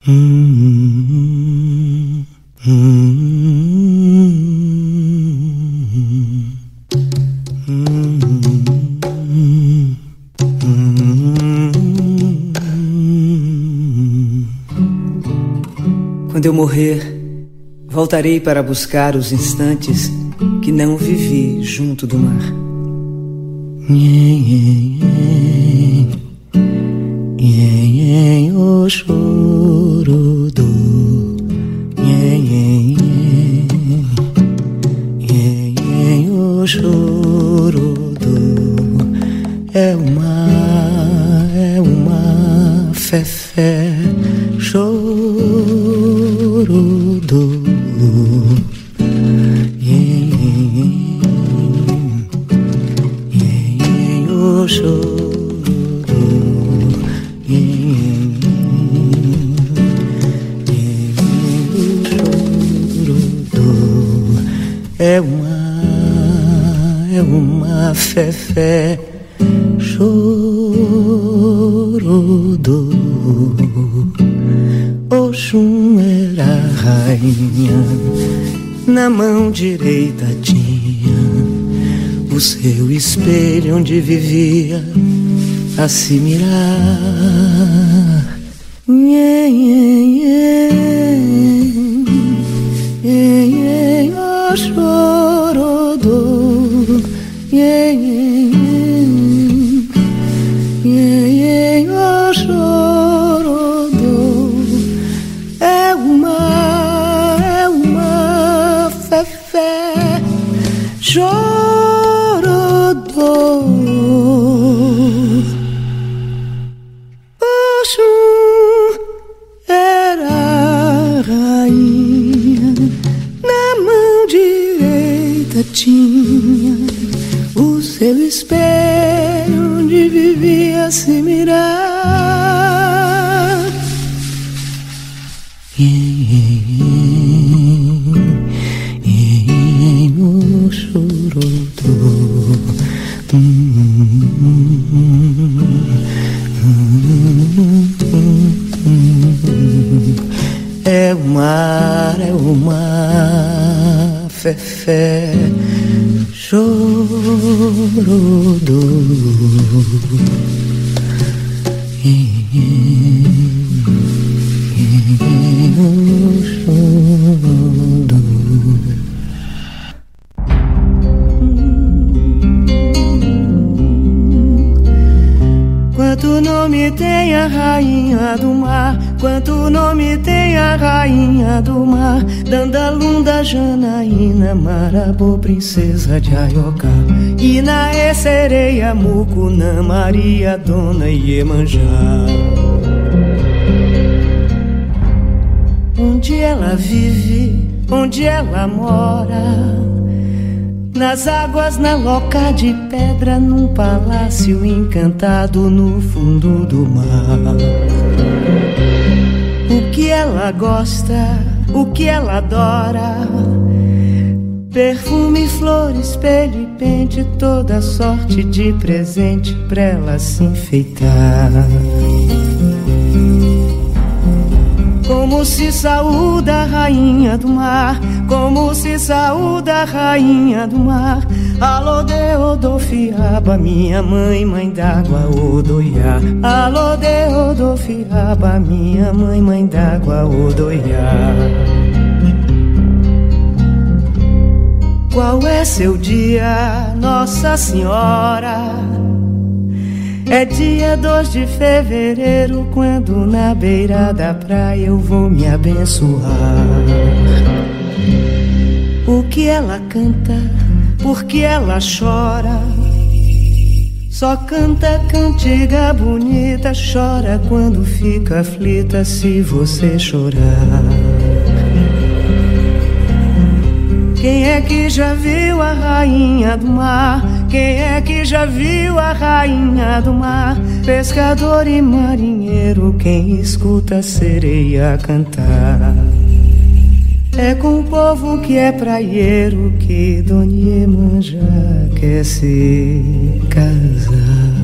Quando eu morrer, voltarei para buscar os instantes que não vivi junto do mar. O choro do o choro do é uma fé choro do o choro é uma fé choro do Oxum era a rainha, na mão direita tinha o seu espelho onde vivia a se mirar. O choro do o choro do é uma fé choro do Oxum era a rainha, na mão direita tinha o seu espelho onde vivia a se mirar. O choro do é uma fé choro do Quanto nome tem a rainha do mar, quanto nome tem a rainha do mar, Dandalunda, Janaína, Marabô, princesa de Ayocá, Inaê, Sereia, Mucunã, Maria, Dona Iemanjá. Onde ela vive, onde ela mora, nas águas, na loca de pedra, num palácio encantado no fundo do mar. O que ela gosta, o que ela adora, perfume, flor, espelho e pente, toda sorte de presente pra ela se enfeitar. Como se saúda a rainha do mar, como se saúda a rainha do mar. Alô de Odofiaba, minha mãe, mãe d'água, Odoiá. Alô de Odofiaba, minha mãe, mãe d'água, Odoiá. Qual é seu dia, Nossa Senhora? É dia 2 de fevereiro, quando na beira da praia eu vou me abençoar. O que ela canta, por que ela chora? Só canta cantiga bonita, chora quando fica aflita se você chorar. Quem é que já viu a rainha do mar? Quem é que já viu a rainha do mar? Pescador e marinheiro, quem escuta a sereia cantar. É com o povo que é praieiro que Dona Iemanjá quer se casar.